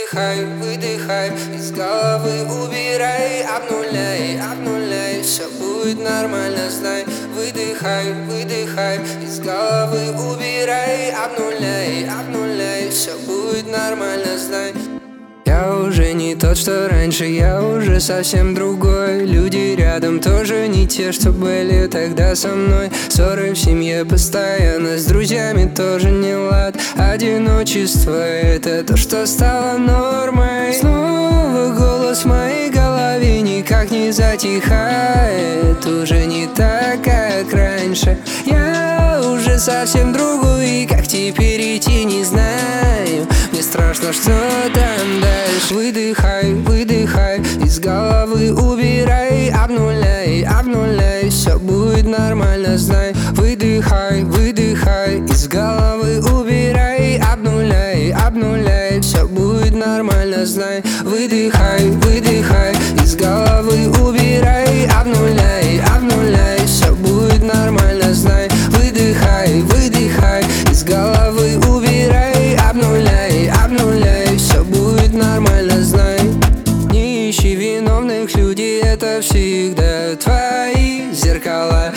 Выдыхай, выдыхай, из головы убирай, обнуляй, все будет нормально, знай. Выдыхай, выдыхай, из головы убирай, обнуляй, все будет нормально, знай. Я уже не тот, что раньше, я уже совсем другой. Люди рядом тоже не те, что были тогда со мной. Ссоры в семье постоянно, с друзьями тоже не лад. Одиночество — это то, что стало нормой. Снова голос в моей голове никак не затихает. Уже не так, как раньше. Я уже совсем другой, и как теперь идти не знаю. Мне страшно, что там дальше. Выдыхай, выдыхай, из головы убирай, обнуляй, все будет нормально, знай. Выдыхай, выдыхай, из головы убирай, обнуляй, все будет нормально, знай. Выдыхай, выдыхай, из головы убирай, обнуляй, все будет нормально, знай. Выдыхай, выдыхай, из головы убирай, обнуляй, все будет нормально, знай. Не ищи виновных людей, это всегда твои зеркала.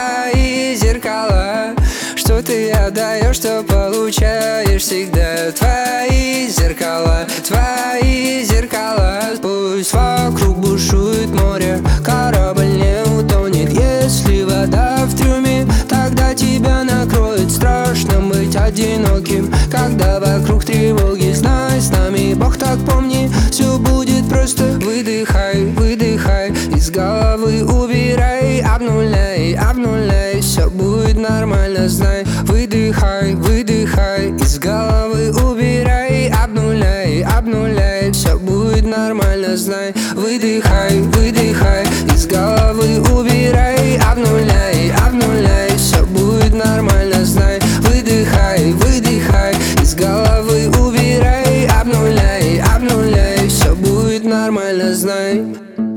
Что ты отдаешь, что получаешь, всегда твои зеркала. Пусть вокруг бушует море, корабль не утонет. Если вода в трюме, тогда тебя накроет. Страшно быть одиноким, когда вокруг тревоги. Знай, с нами Бог, так помни, все будет просто. Выдыхай, выдыхай, из головы убирай, обнуляй, все будет нормально, знай. Выдыхай, выдыхай, из головы убирай, обнуляй, все будет нормально, знай. Выдыхай, выдыхай, из головы убирай, обнуляй, все будет нормально, знай. Выдыхай, выдыхай, из головы убирай, обнуляй, все будет нормально, знай.